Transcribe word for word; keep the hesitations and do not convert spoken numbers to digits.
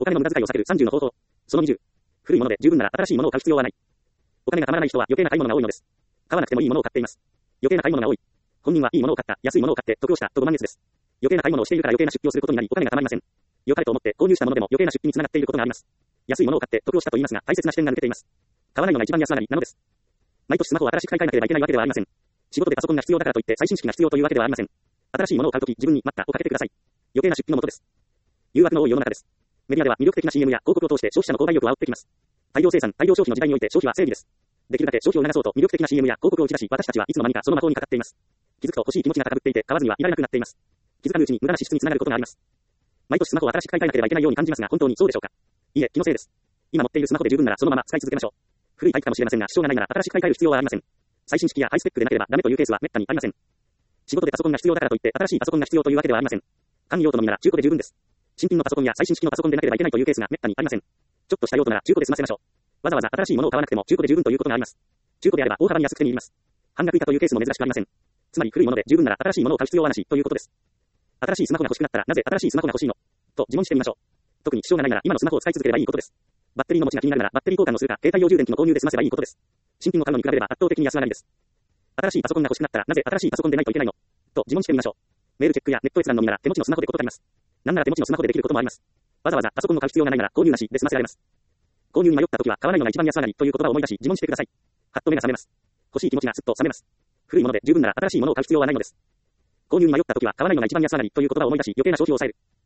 お金の無駄遣いを避けるさんじゅうの方法。そのにじゅう。古いもので十分なら新しいものを買う必要はない。お金がたまらない人は余計な買い物が多いのです。買わなくてもいいものを買っています。余計な買い物が多い。本人はいいものを買った、安いものを買って得をしたとご満悦です。余計な買い物をしているから余計な出費をすることになりお金がたまりません。良かれと思って購入したものでも余計な出費につながっていることがあります。安いものを買って得をしたと言いますが大切な視点が抜けています。買わないのが一番安上がりなのです。毎年スマホを新しく買い替えなければいけないわけではありません。仕事でパソコンが必要だからといって最新式が必要というわけではありません。新しいものを買うとき自分に待ったをかけてください。余計な出費のもとです。誘惑の多い世の中です。メディアでは魅力的な シーエム や広告を通して消費者の購買意欲を煽ってきます。大量生産、大量消費の時代において消費は正義です。できるだけ消費を促そうと魅力的な シーエム や広告を打ち出し、私たちはいつの間にかその魔法にかかっています。気づくと欲しい気持ちが高ぶっていて買わずにはいられなくなっています。気づかぬうちに無駄な支出につながることがあります。毎年スマホを新しく買い替えなければいけないように感じますが本当にそうでしょうか。いいえ、気のせいです。今持っているスマホで十分ならそのまま使い続けましょう。古いタイプかもしれませんが支障がないなら新しく買い替える必要はありません。最新式やハイスペックでなければダメというケースは滅多にありません。仕事でパソコンが必要だからといって新しいパソコンが必要というわけではありません。簡易用途のみなら中古で十分です。新品のパソコンや最新式のパソコンでなければいけないというケースが滅多にありません。ちょっとした用途なら中古で済ませましょう。わざわざ新しいものを買わなくても中古で十分ということがあります。中古であれば大幅に安く手に入ります。半額以下というケースも珍しくありません。つまり古いもので十分なら新しいものを買う必要はなしということです。新しいスマホが欲しくなったらなぜ新しいスマホが欲しいのと自問してみましょう。特に支障がないなら今のスマホを使い続ければいいことです。バッテリーの持ちが気になるならバッテリー交換をするか携帯用充電器の購入で済ませばいいことです。新品を買うのに比べれば圧倒的に安上がりです。新しいパソコンが欲しくなったらなぜ新しいパソコンでないといけないのと自問してみましょう。メールチェックやネット閲覧のみなら手持ちのスマホで事足ります。なんなら手持ちのスマホでできることもあります。わざわざパソコンを買う必要がないなら購入なしで済ませられます。購入に迷った時は買わないのが一番安上がりという言葉を思い出し自問してください。はっと目が覚めます。欲しい気持ちがすっと覚めます。古いもので十分なら新しいものを買う必要はないのです。購入に迷った時は買わないのが一番安上がりという言葉を思い出し余計な消費を抑える。